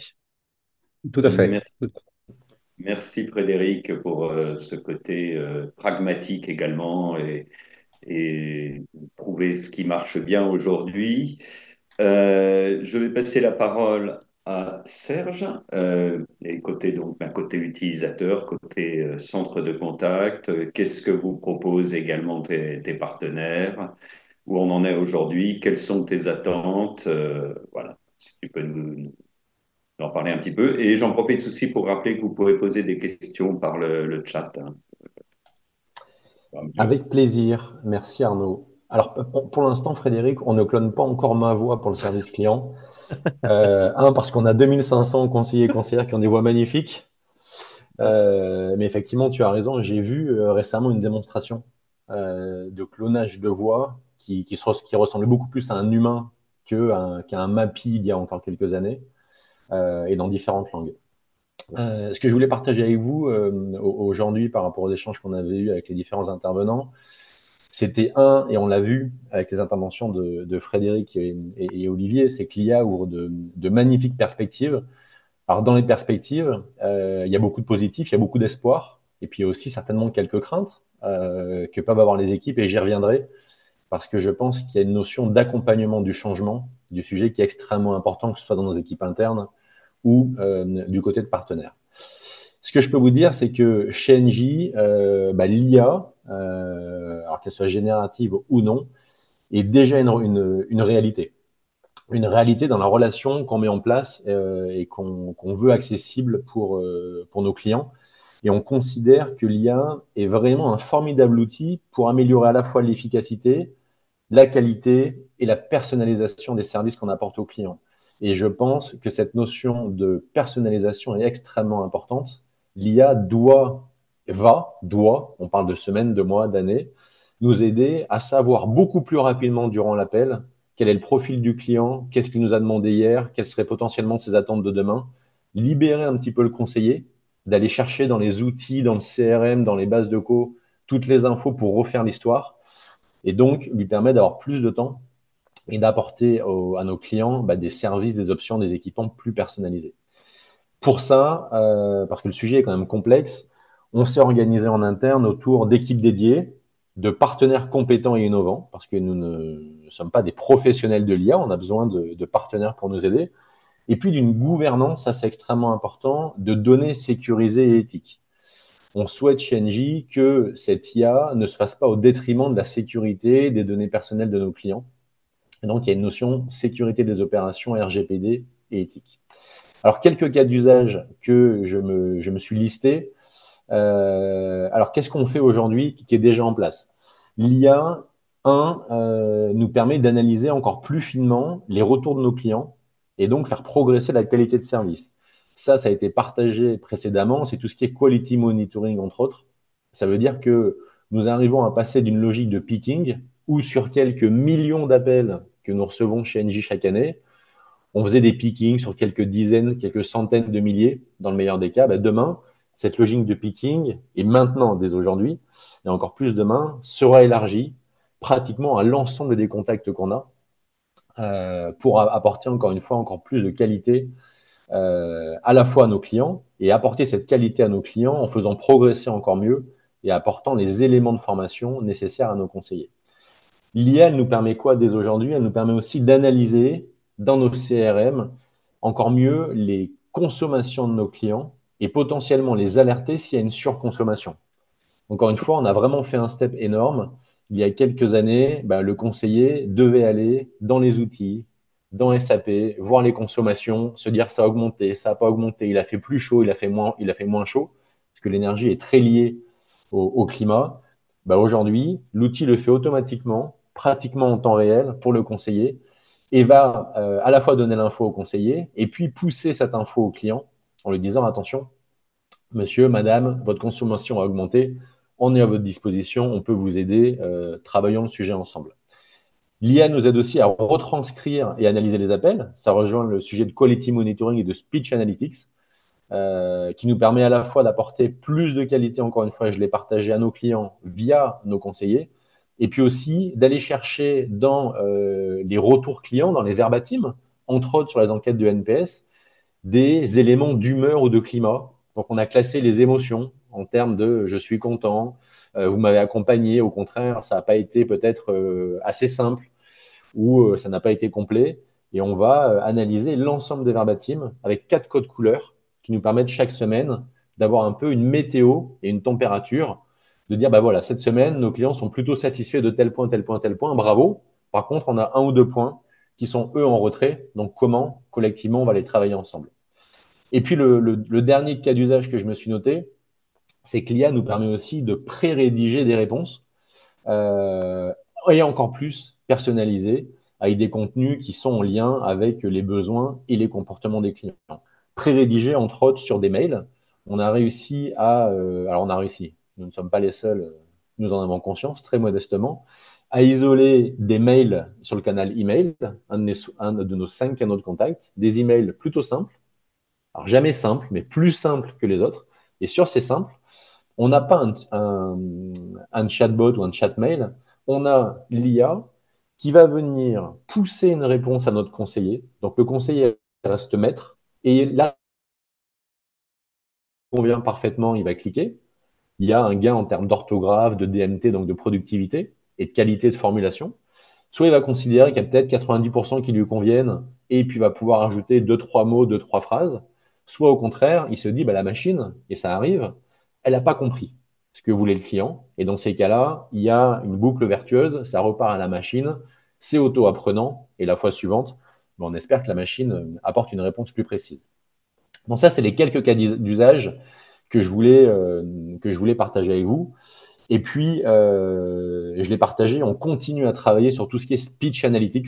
Tout à fait. Merci, merci Frédéric pour euh, ce côté euh, pragmatique également et, et prouver ce qui marche bien aujourd'hui. Euh, je vais passer la parole à Serge, euh, et côté donc ben, côté utilisateur, côté euh, centre de contact. euh, Qu'est-ce que vous proposent également tes, tes partenaires? Où on en est aujourd'hui? Quelles sont tes attentes? Euh, voilà, si tu peux nous, nous en parler un petit peu. Et j'en profite aussi pour rappeler que vous pouvez poser des questions par le, le chat, hein. Avec plaisir. Merci Arnaud. Alors, pour, pour l'instant, Frédéric, on ne clone pas encore ma voix pour le service client. Euh, un, parce qu'on a deux mille cinq cents conseillers et conseillères qui ont des voix magnifiques. Euh, mais effectivement, tu as raison. J'ai vu euh, récemment une démonstration euh, de clonage de voix qui, qui, se res- qui ressemblait beaucoup plus à un humain que un- qu'à un Mappy il y a encore quelques années. euh, et dans différentes langues. Euh, ce que je voulais partager avec vous euh, aujourd'hui par rapport aux échanges qu'on avait eus avec les différents intervenants, c'était un, et on l'a vu avec les interventions de, de Frédéric et, et, et Olivier, c'est que l'I A ouvre de, de magnifiques perspectives. Alors dans les perspectives, euh, il y a beaucoup de positifs, il y a beaucoup d'espoir, et puis il y a aussi certainement quelques craintes euh, que peuvent avoir les équipes, et j'y reviendrai, parce que je pense qu'il y a une notion d'accompagnement du changement, du sujet qui est extrêmement important, que ce soit dans nos équipes internes ou euh, du côté de partenaires. Ce que je peux vous dire, c'est que chez Engie, euh, bah, l'I A, euh, alors qu'elle soit générative ou non, est déjà une, une, une réalité. Une réalité dans la relation qu'on met en place euh, et qu'on qu'on veut accessible pour, euh, pour nos clients. Et on considère que l'I A est vraiment un formidable outil pour améliorer à la fois l'efficacité, la qualité et la personnalisation des services qu'on apporte aux clients. Et je pense que cette notion de personnalisation est extrêmement importante. L'I A doit, va, doit, on parle de semaines, de mois, d'années, nous aider à savoir beaucoup plus rapidement durant l'appel quel est le profil du client, qu'est-ce qu'il nous a demandé hier, quelles seraient potentiellement ses attentes de demain, libérer un petit peu le conseiller, d'aller chercher dans les outils, dans le C R M, dans les bases de co, toutes les infos pour refaire l'histoire, et donc lui permet d'avoir plus de temps et d'apporter au, à nos clients bah, des services, des options, des équipements plus personnalisés. Pour ça, euh, parce que le sujet est quand même complexe, on s'est organisé en interne autour d'équipes dédiées, de partenaires compétents et innovants, parce que nous ne sommes pas des professionnels de l'I A, on a besoin de, de partenaires pour nous aider, et puis d'une gouvernance, ça c'est extrêmement important, de données sécurisées et éthiques. On souhaite chez Engie que cette I A ne se fasse pas au détriment de la sécurité des données personnelles de nos clients. Et donc, il y a une notion sécurité des opérations, R G P D et éthique. Alors, quelques cas d'usage que je me, je me suis listé. Euh, alors, qu'est-ce qu'on fait aujourd'hui qui est déjà en place? L'I A, un, euh, nous permet d'analyser encore plus finement les retours de nos clients et donc faire progresser la qualité de service. Ça, ça a été partagé précédemment. C'est tout ce qui est quality monitoring, entre autres. Ça veut dire que nous arrivons à passer d'une logique de picking où sur quelques millions d'appels que nous recevons chez Engie chaque année, on faisait des pickings sur quelques dizaines, quelques centaines de milliers, dans le meilleur des cas. Ben demain, cette logique de picking, et maintenant, dès aujourd'hui, et encore plus demain, sera élargie pratiquement à l'ensemble des contacts qu'on a euh, pour apporter encore une fois encore plus de qualité euh, à la fois à nos clients et apporter cette qualité à nos clients en faisant progresser encore mieux et apportant les éléments de formation nécessaires à nos conseillers. L'I A, elle nous permet quoi dès aujourd'hui? Elle nous permet aussi d'analyser dans nos C R M encore mieux les consommations de nos clients et potentiellement les alerter s'il y a une surconsommation. Encore une fois, on a vraiment fait un step énorme. Il y a quelques années, bah, le conseiller devait aller dans les outils, dans S A P, voir les consommations, se dire ça a augmenté, ça n'a pas augmenté, il a fait plus chaud, il a fait moins, il a fait moins chaud, parce que l'énergie est très liée au, au climat. Bah, aujourd'hui, l'outil le fait automatiquement, pratiquement en temps réel pour le conseiller, et va euh, à la fois donner l'info au conseiller et puis pousser cette info au client en lui disant attention, monsieur, madame, votre consommation a augmenté, on est à votre disposition, on peut vous aider, euh, travaillons le sujet ensemble. L'I A nous aide aussi à retranscrire et analyser les appels. Ça rejoint le sujet de quality monitoring et de speech analytics, euh, qui nous permet à la fois d'apporter plus de qualité, encore une fois, je l'ai partagé à nos clients via nos conseillers, et puis aussi d'aller chercher dans euh, les retours clients, dans les verbatims, entre autres sur les enquêtes de N P S, des éléments d'humeur ou de climat. Donc, on a classé les émotions en termes de je suis content, euh, vous m'avez accompagné, au contraire, ça n'a pas été peut-être euh, assez simple ou euh, ça n'a pas été complet. Et on va euh, analyser l'ensemble des verbatims avec quatre codes couleurs qui nous permettent chaque semaine d'avoir un peu une météo et une température, de dire, bah voilà, cette semaine, nos clients sont plutôt satisfaits de tel point, tel point, tel point, bravo. Par contre, on a un ou deux points qui sont, eux, en retrait. Donc, comment, collectivement, on va les travailler ensemble. Et puis, le, le, le dernier cas d'usage que je me suis noté, c'est que l'I A nous permet aussi de pré-rédiger des réponses euh, et encore plus personnalisées avec des contenus qui sont en lien avec les besoins et les comportements des clients. Pré-rédigés, entre autres, sur des mails. On a réussi à… Euh, alors, on a réussi. Nous ne sommes pas les seuls, nous en avons conscience, très modestement, à isoler des mails sur le canal email, un de, mes, un de nos cinq canaux de contact, des emails plutôt simples, Alors, jamais simple, mais plus simple que les autres. Et sur ces simples, on n'a pas un, un, un chatbot ou un chat mail, on a l'I A qui va venir pousser une réponse à notre conseiller. Donc, le conseiller reste maître. Et là, il convient parfaitement, il va cliquer. Il y a un gain en termes d'orthographe, de D M T, donc de productivité et de qualité de formulation. Soit il va considérer qu'il y a peut-être quatre-vingt-dix pour cent qui lui conviennent et puis il va pouvoir ajouter deux, trois mots, deux, trois phrases. Soit au contraire, il se dit, bah, la machine, et ça arrive, elle n'a pas compris ce que voulait le client. Et dans ces cas-là, il y a une boucle vertueuse, ça repart à la machine, c'est auto-apprenant et la fois suivante, bah, on espère que la machine apporte une réponse plus précise. Bon, ça, c'est les quelques cas d'usage que je voulais, euh, que je voulais partager avec vous. Et puis, euh, je l'ai partagé, on continue à travailler sur tout ce qui est speech analytics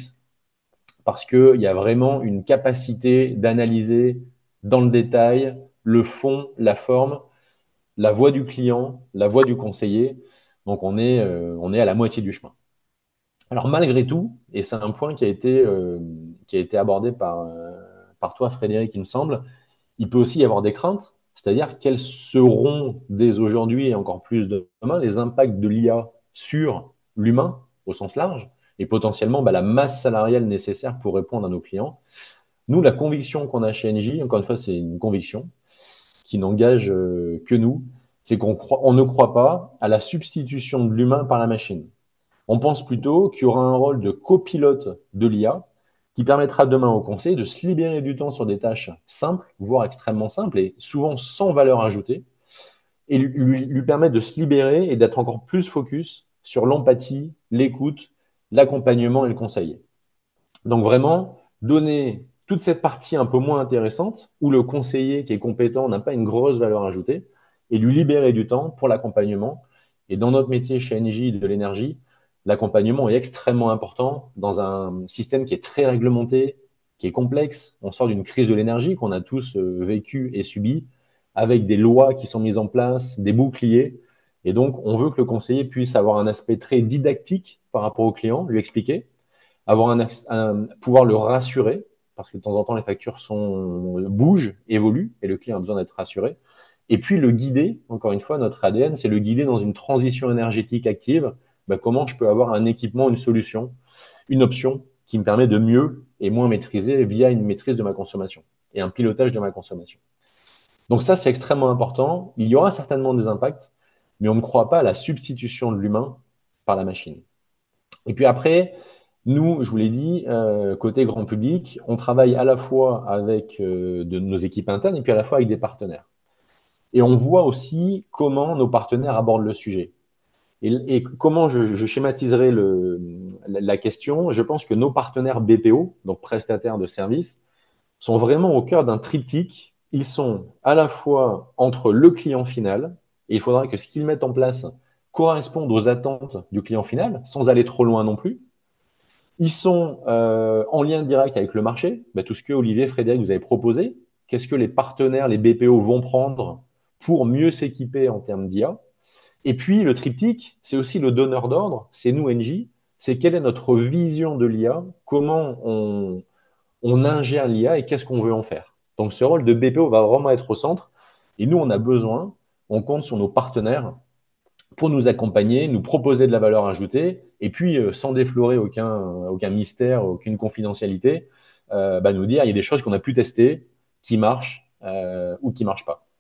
parce qu'il y a vraiment une capacité d'analyser dans le détail le fond, la forme, la voix du client, la voix du conseiller. Donc, on est, euh, on est à la moitié du chemin. Alors, malgré tout, et c'est un point qui a été, euh, qui a été abordé par, euh, par toi, Frédéric, il me semble, il peut aussi y avoir des craintes, c'est-à-dire quels seront dès aujourd'hui et encore plus demain les impacts de l'I A sur l'humain au sens large et potentiellement bah, la masse salariale nécessaire pour répondre à nos clients. Nous, la conviction qu'on a chez N J, encore une fois, c'est une conviction qui n'engage euh, que nous, c'est qu'on croit, on ne croit pas à la substitution de l'humain par la machine. On pense plutôt qu'il y aura un rôle de copilote de l'I A qui permettra demain au conseil de se libérer du temps sur des tâches simples, voire extrêmement simples et souvent sans valeur ajoutée, et lui, lui permettre de se libérer et d'être encore plus focus sur l'empathie, l'écoute, l'accompagnement et le conseil. Donc vraiment, donner toute cette partie un peu moins intéressante, où le conseiller qui est compétent n'a pas une grosse valeur ajoutée, et lui libérer du temps pour l'accompagnement. Et dans notre métier chez N J de l'énergie, l'accompagnement est extrêmement important dans un système qui est très réglementé, qui est complexe. On sort d'une crise de l'énergie qu'on a tous euh, vécu et subi, avec des lois qui sont mises en place, des boucliers. Et donc, on veut que le conseiller puisse avoir un aspect très didactique par rapport au client, lui expliquer, avoir un, un, pouvoir le rassurer, parce que de temps en temps, les factures sont, bougent, évoluent, et le client a besoin d'être rassuré. Et puis le guider, encore une fois, notre A D N, c'est le guider dans une transition énergétique active. Ben, comment je peux avoir un équipement, une solution, une option qui me permet de mieux et moins maîtriser via une maîtrise de ma consommation et un pilotage de ma consommation. Donc ça, c'est extrêmement important. Il y aura certainement des impacts, mais on ne croit pas à la substitution de l'humain par la machine. Et puis après, nous, je vous l'ai dit, euh, côté grand public, on travaille à la fois avec euh, de nos équipes internes et puis à la fois avec des partenaires. Et on voit aussi comment nos partenaires abordent le sujet. Et, et comment je, je schématiserai le, la, la question, je pense que nos partenaires B P O, donc prestataires de services, sont vraiment au cœur d'un triptyque. Ils sont à la fois entre le client final, et il faudra que ce qu'ils mettent en place corresponde aux attentes du client final, sans aller trop loin non plus. Ils sont euh, en lien direct avec le marché, bah, tout ce que Olivier, Frédéric, vous avez proposé. Qu'est-ce que les partenaires, les B P O vont prendre pour mieux s'équiper en termes d'I A? Et puis, le triptyque, c'est aussi le donneur d'ordre, c'est nous, N J, c'est quelle est notre vision de l'I A, comment on, on ingère l'I A et qu'est-ce qu'on veut en faire. Donc, ce rôle de B P O va vraiment être au centre. Et nous, on a besoin, on compte sur nos partenaires pour nous accompagner, nous proposer de la valeur ajoutée, et puis euh, sans déflorer aucun, aucun mystère, aucune confidentialité, euh, bah, nous dire il y a des choses qu'on a pu tester, qui marchent euh, ou qui ne marchent pas.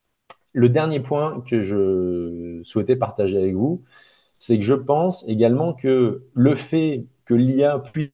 Le dernier point que je souhaitais partager avec vous, c'est que je pense également que le fait que l'I A puisse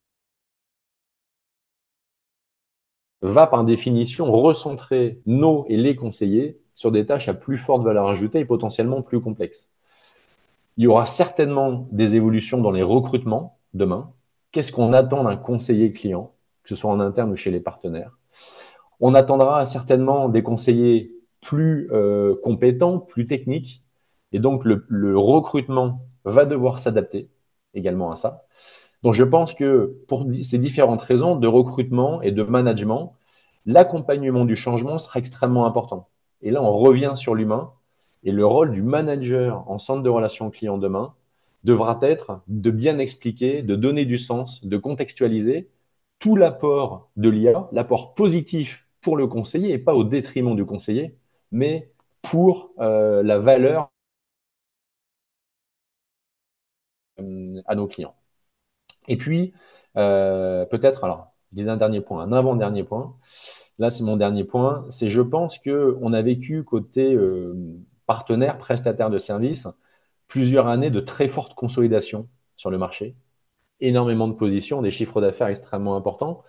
va par définition recentrer nos et les conseillers sur des tâches à plus forte valeur ajoutée et potentiellement plus complexes. Il y aura certainement des évolutions dans les recrutements demain. Qu'est-ce qu'on attend d'un conseiller client, que ce soit en interne ou chez les partenaires? On attendra certainement des conseillers plus euh, compétents, plus techniques. Et donc, le, le recrutement va devoir s'adapter également à ça. Donc, je pense que pour ces différentes raisons de recrutement et de management, l'accompagnement du changement sera extrêmement important. Et là, on revient sur l'humain. Et le rôle du manager en centre de relations clients demain devra être de bien expliquer, de donner du sens, de contextualiser tout l'apport de l'I A, l'apport positif pour le conseiller et pas au détriment du conseiller, mais pour euh, la valeur euh, à nos clients. Et puis, euh, peut-être, alors, je disais un dernier point, un avant-dernier point. Là, c'est mon dernier point. C'est, je pense qu'on a vécu côté euh, partenaire, prestataire de services, plusieurs années de très forte consolidation sur le marché, énormément de positions, des chiffres d'affaires extrêmement importants.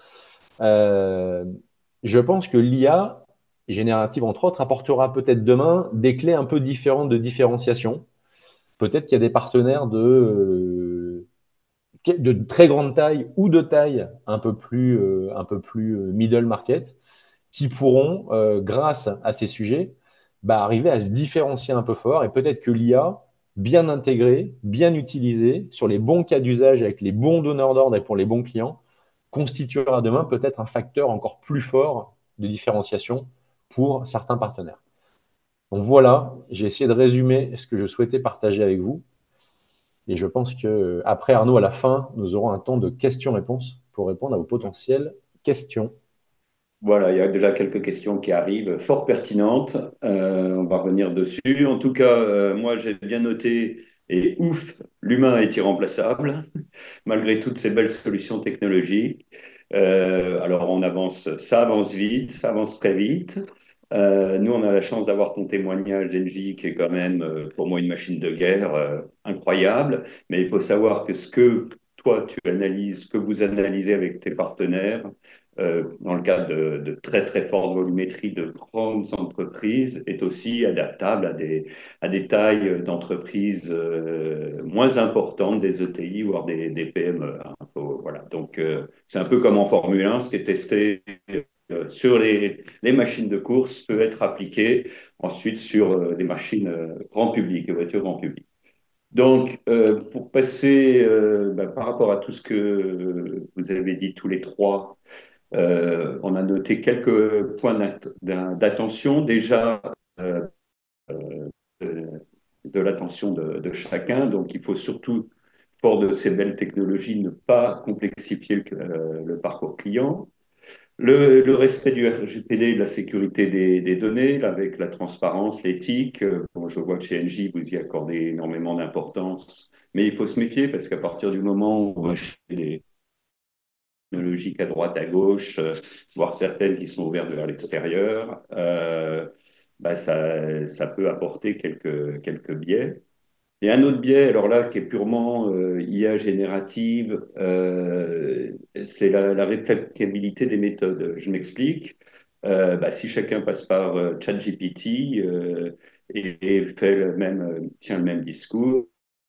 Euh, je pense que l'I A générative, entre autres, apportera peut-être demain des clés un peu différentes de différenciation. Peut-être qu'il y a des partenaires de, euh, de très grande taille ou de taille un peu plus, euh, un peu plus euh, middle market qui pourront, euh, grâce à ces sujets, bah, arriver à se différencier un peu fort. Et peut-être que l'I A, bien intégrée, bien utilisée, sur les bons cas d'usage, avec les bons donneurs d'ordre et pour les bons clients, constituera demain peut-être un facteur encore plus fort de différenciation pour certains partenaires. Donc voilà, j'ai essayé de résumer ce que je souhaitais partager avec vous. Et je pense que après Arnaud, à la fin, nous aurons un temps de questions-réponses pour répondre à vos potentielles questions. Voilà, il y a déjà quelques questions qui arrivent, fort pertinentes. Euh, on va revenir dessus. En tout cas, euh, moi, j'ai bien noté, et ouf, l'humain est irremplaçable, malgré toutes ces belles solutions technologiques. Euh, alors, on avance, ça avance vite, ça avance très vite. Euh, nous, on a la chance d'avoir ton témoignage, Engie, qui est quand même, euh, pour moi, une machine de guerre euh, incroyable. Mais il faut savoir que ce que toi, tu analyses, que vous analysez avec tes partenaires, euh, dans le cadre de, de très très forte volumétrie de grandes entreprises, est aussi adaptable à des, à des tailles d'entreprises euh, moins importantes, des E T I, voire des, des P M E. Hein. Faut- voilà. Donc, euh, c'est un peu comme en Formule un, ce qui est testé euh, sur les, les machines de course peut être appliqué ensuite sur euh, des machines euh, grand public, des voitures grand public. Donc, euh, pour passer euh, bah, par rapport à tout ce que vous avez dit tous les trois, euh, on a noté quelques points d'attention. Déjà, euh, euh, de l'attention de, de, chacun. Donc, il faut surtout, fort de ces belles technologies, ne pas complexifier le, euh, le parcours client. Le, le, respect du R G P D, de la sécurité des, des données, avec la transparence, l'éthique. Bon, je vois que chez Engie, vous y accordez énormément d'importance, mais il faut se méfier parce qu'à partir du moment où on va chez les technologiques à droite, à gauche, euh, voire certaines qui sont ouvertes vers l'extérieur, euh, bah ça, ça peut apporter quelques, quelques biais. Et un autre biais, alors là, qui est purement euh, I A générative, euh, c'est la, la réplicabilité des méthodes. Je m'explique. Euh, bah, si chacun passe par euh, ChatGPT euh, et, et fait le même, euh, tient le même discours,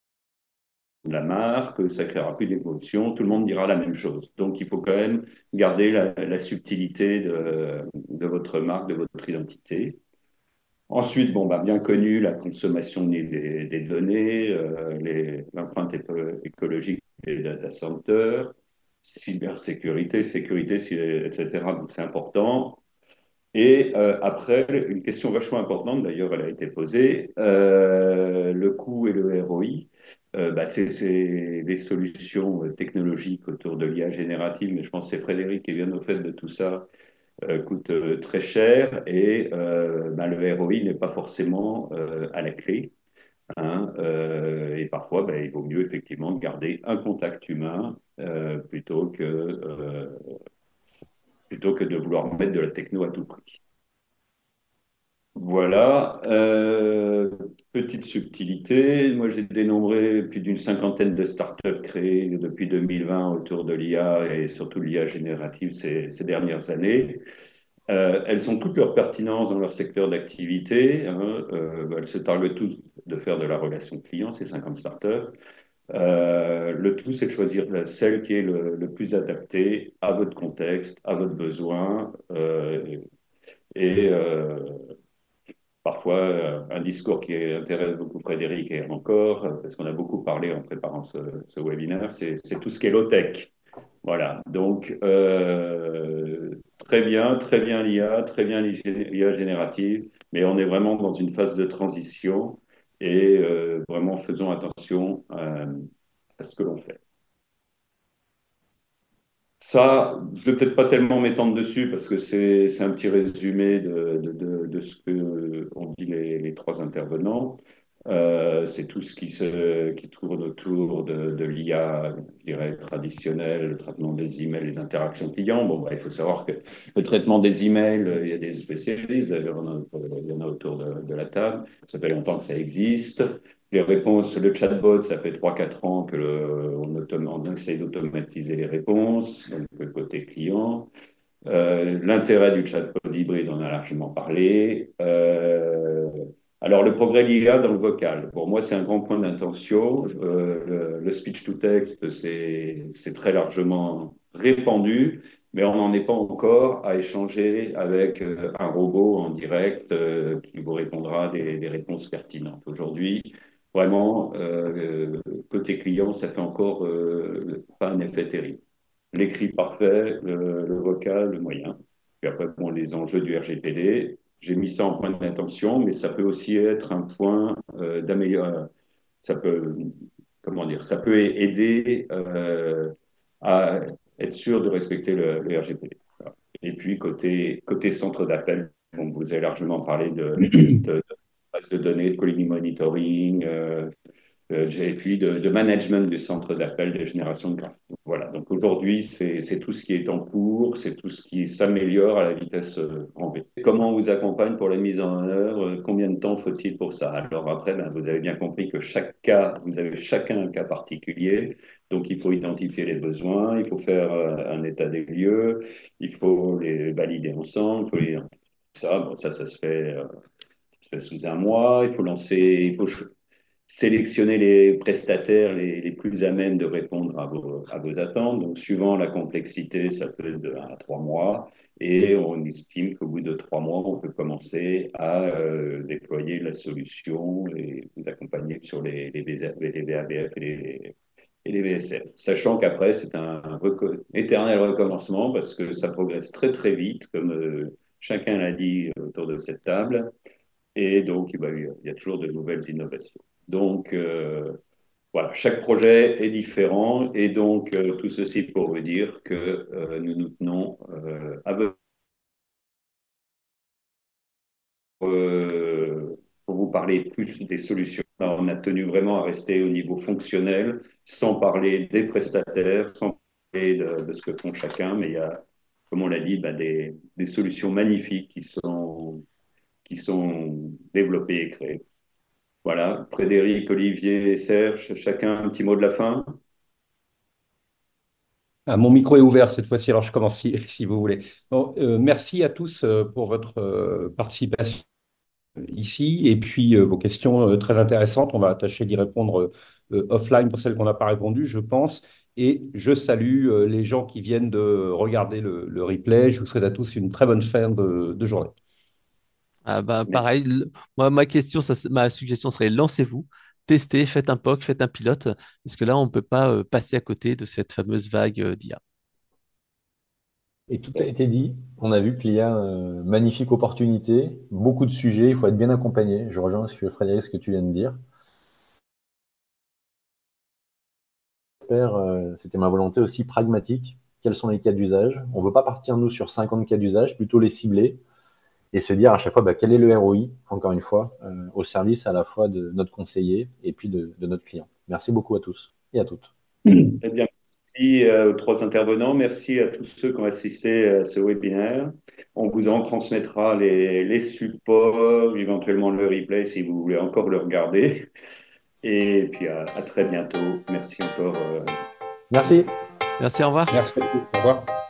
la marque, ça créera plus d'émotion, tout le monde dira la même chose. Donc, il faut quand même garder la, la subtilité de, de votre marque, de votre identité. Ensuite, bon, bah, bien connu, la consommation des, des données, euh, l'empreinte écologique des data centers, cybersécurité, sécurité, et cetera. Donc, c'est important. Et euh, après, une question vachement importante, d'ailleurs, elle a été posée, euh, le coût et le R O I. Euh, bah, c'est des solutions technologiques autour de l'I A générative, mais je pense que c'est Frédéric qui est bien au fait de tout ça, euh, coûte euh, très cher et euh, ben, le R O I n'est pas forcément euh, à la clé. Hein, euh, et parfois, ben, il vaut mieux effectivement garder un contact humain euh, plutôt que, euh, plutôt que de vouloir mettre de la techno à tout prix. Voilà. Euh, petite subtilité. Moi, j'ai dénombré plus d'une cinquantaine de startups créées depuis deux mille vingt autour de l'I A et surtout l'I A générative ces, ces dernières années. Euh, elles ont toute leur pertinence dans leur secteur d'activité. Hein, euh, elles se targuent toutes de faire de la relation client, ces cinquante startups. Euh, le tout, c'est de choisir celle qui est le, le, plus adaptée à votre contexte, à votre besoin. Euh, et euh, parfois, euh, un discours qui intéresse beaucoup Frédéric et encore, parce qu'on a beaucoup parlé en préparant ce, ce webinaire, c'est tout ce qui est low-tech. Voilà, donc euh, très bien, très bien l'I A, très bien l'I A générative, mais on est vraiment dans une phase de transition et euh, vraiment faisons attention euh, à ce que l'on fait. Ça, je ne vais peut-être pas tellement m'étendre dessus parce que c'est c'est un petit résumé de, de, de, de ce que ont dit les, les trois intervenants. Euh, c'est tout ce qui, se, qui tourne autour de, de l'I A, je dirais, traditionnelle, le traitement des emails, les interactions clients. Bon, bah, il faut savoir que le traitement des emails, il y a des spécialistes, d'ailleurs, il y en a il y en a autour de, de la table. Ça fait longtemps que ça existe. Les réponses, le chatbot, ça fait trois quatre ans que le, on, autom- on essaie d'automatiser les réponses, donc le côté client. Euh, l'intérêt du chatbot hybride, on a largement parlé. Euh, alors, le progrès d'I A dans le vocal, pour moi, c'est un grand point d'intention. Euh, le, le speech-to-text, c'est c'est très largement répandu, mais on n'en est pas encore à échanger avec euh, un robot en direct euh, qui vous répondra des, des réponses pertinentes. Aujourd'hui, vraiment, euh, côté client, ça fait encore euh, pas un effet terrible. L'écrit parfait, le, le vocal, le moyen. Puis après, bon, les enjeux du R G P D, j'ai mis ça en point d'intention, mais ça peut aussi être un point euh, d'amélioration. Ça peut, comment dire, ça peut aider euh, à être sûr de respecter le, le R G P D. Voilà. Et puis, côté, côté centre d'appel, bon, vous avez largement parlé de, de, de base de données, de colony monitoring, euh, euh, et puis de, de management du centre d'appel de génération de graphes. Voilà, donc aujourd'hui, c'est c'est tout ce qui est en cours, c'est tout ce qui s'améliore à la vitesse euh, grand V. Comment on vous accompagne pour la mise en œuvre? euh, Combien de temps faut-il pour ça? Alors après, ben, vous avez bien compris que chaque cas, vous avez chacun un cas particulier, donc il faut identifier les besoins, il faut faire euh, un état des lieux, il faut les valider ensemble, il faut les... ça, bon, ça, ça se fait, euh, ça se fait sous un mois, il faut lancer, il faut sélectionner les prestataires les, les plus à même de répondre à vos, à vos attentes. Donc, suivant la complexité, ça peut être de un à trois mois. Et on estime qu'au bout de trois mois, on peut commencer à euh, déployer la solution et vous accompagner sur les, les, les V A B F et les, et les V S F. Sachant qu'après, c'est un reco éternel recommencement parce que ça progresse très, très vite, comme euh, chacun l'a dit autour de cette table. Et donc, bah, il y a toujours de nouvelles innovations. Donc, euh, voilà, chaque projet est différent. Et donc, euh, tout ceci pour vous dire que euh, nous nous tenons euh, à euh, pour vous parler plus des solutions. Alors, on a tenu vraiment à rester au niveau fonctionnel, sans parler des prestataires, sans parler de, de ce que font chacun, mais il y a, comme on l'a dit, bah, des, des solutions magnifiques qui sont, qui sont développées et créées. Voilà, Frédéric, Olivier, Serge, chacun un petit mot de la fin. Ah, mon micro est ouvert cette fois-ci, alors je commence si, si vous voulez. Bon, euh, merci à tous euh, pour votre euh, participation ici et puis euh, vos questions euh, très intéressantes. On va tâcher d'y répondre euh, offline pour celles qu'on n'a pas répondu, je pense. Et je salue euh, les gens qui viennent de regarder le, le replay. Je vous souhaite à tous une très bonne fin de, de journée. Ah bah, Merci. pareil, le- moi, ma question, ça, c'est- ma suggestion serait lancez-vous, testez, faites un P O C, faites un pilote, parce que là, on ne peut pas euh, passer à côté de cette fameuse vague euh, d'I A. Et tout a été dit. On a vu qu'il y a une magnifique opportunité, beaucoup de sujets, il faut être bien accompagné. Je rejoins ce que Frédéric, ce que tu viens de dire. J'espère, euh, c'était ma volonté aussi pragmatique. Quels sont les cas d'usage? On ne veut pas partir, nous, sur cinquante cas d'usage, plutôt les cibler et se dire à chaque fois bah, quel est le R O I, encore une fois, euh, au service à la fois de notre conseiller et puis de, de notre client. Merci beaucoup à tous et à toutes. Eh bien, merci euh, aux trois intervenants. Merci à tous ceux qui ont assisté à ce webinaire. On vous en transmettra les, les supports, éventuellement le replay si vous voulez encore le regarder. Et puis à, à très bientôt. Merci encore. euh, Merci. Merci, au revoir. Merci à tous. Au revoir.